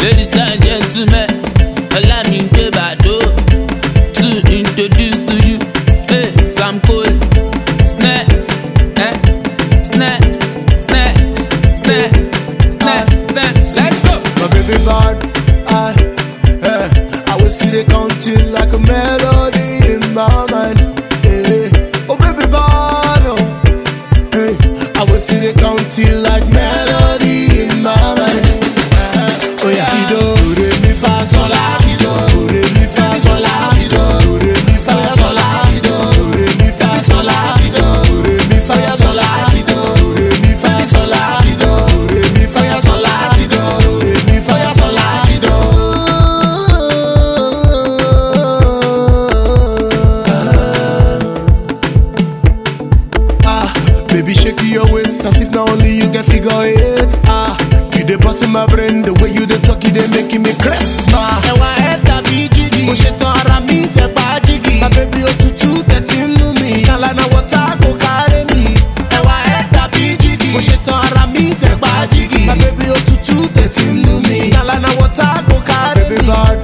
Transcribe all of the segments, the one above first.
Ladies and gentlemen, allow me to Bado to introduce to you, hey, Sam Cole, snare, snare, snare, snare, snare, snare. Let's go. My baby bad, I will see the counting like a melody in my mind. Hey. Oh baby bad, oh. Hey. I will see the counting like melody in my mind. Oh yeah, do re mi fa sol la, do re mi fa sol la, do re mi fa sol la, do re mi fa sol la, do re mi fa sol la, do re mi fa sol la, do re mi fa sol la, do re mi fa sol la. Baby shake your waist as if not only you can figure it. You dey bust in my brain, the way you dey talk, you dey making me crazy. Ẹwà ẹ̀dá bí jígì, mo ṣètò ara mi jẹ̀gbá jígì. My baby òtútù tẹ̀tí nú mi, kàlànà wọ́tá kò kárẹ́ mi. Ẹwà ẹ̀dá bí jígì, mo ṣètò ara mi jẹ̀gbá jígì. My baby òtútù tẹ̀tí nú mi, kàlànà wọ́tá kò kárẹ́ mi. Baby bad,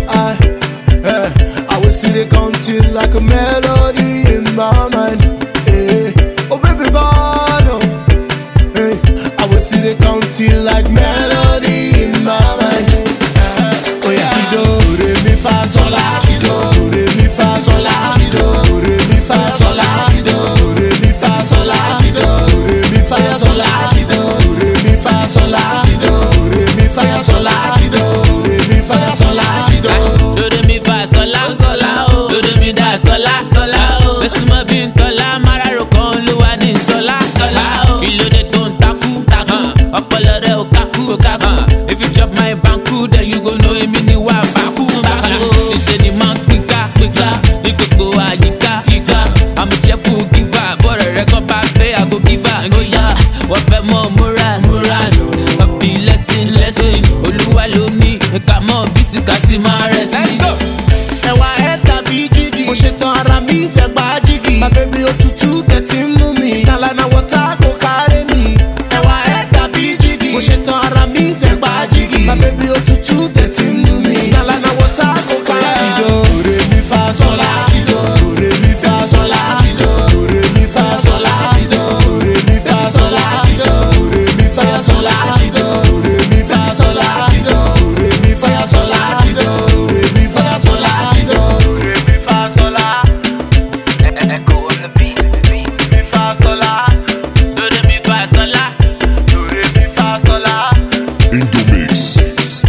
I will see the counting like a melody in my mind. Oh baby bad, oh. Hey, I will see the counting like melody in my mind. Oh yeah, do re mi fa sol la, do re mi fa sol la, do re mi fa sol la, do re mi fa sol la, do re mi fa sol la, do re mi fa sol la, do re mi fa sol la, do re mi fa sol la, do re mi fa sol la, sol la, do re mi da sol la, sol la. Besuma bin tola mararo kan lo wa ni sola, sola. Ilode don taku, taku. Ọpọlọ rẹ o kaku, kaku. If you chop my banku, then you go know emi ni wa baku, baku. Ṣé ni máa ń pínká, pínká. Ní gbogbo àyíká, yíká. I'm a cheerful giver, bọ́rọ̀ rẹ kọ́ bá fẹ́ àgbo giver. Oya, wọ́n fẹ́ mọ moral, moral. Ọ̀bí lesson, lesson. Olúwa ló ní ẹ̀ka mọ́ bí ti kà sí máa rẹ̀ sí. Let's go. Ẹwà ẹ̀dá bí jígì, mo ṣètò ara mi jẹ̀gbá jígì. My baby òtútù tẹ̀tí nú mi, kàlànà wọ́tá kò kárẹ́ mi. Ẹwà ẹ̀dá bí jígì, mo ṣètò ara mi jẹ̀gbá jígì. My baby òtútù tẹ̀tí nú mi, kàlànà wọ́tá kò kárẹ́ mi. Do re mi fa sol la, do re mi fa sol la, do re mi fa sol la, do re mi fa sol la, do re mi fa sol la, do re mi fa sol la, do re mi fa sol la, do re mi fa sol la, do re mi fa sol la. Echo on the beat, Mi fa sol la, do re mi fa sol la. do re mi fa sol la, Indomix.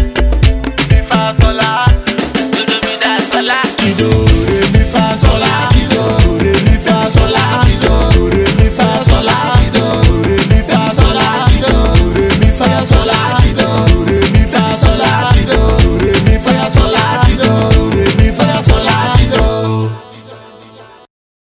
mi fa sol la, Do re mi da sol la. do re mi fa sol la.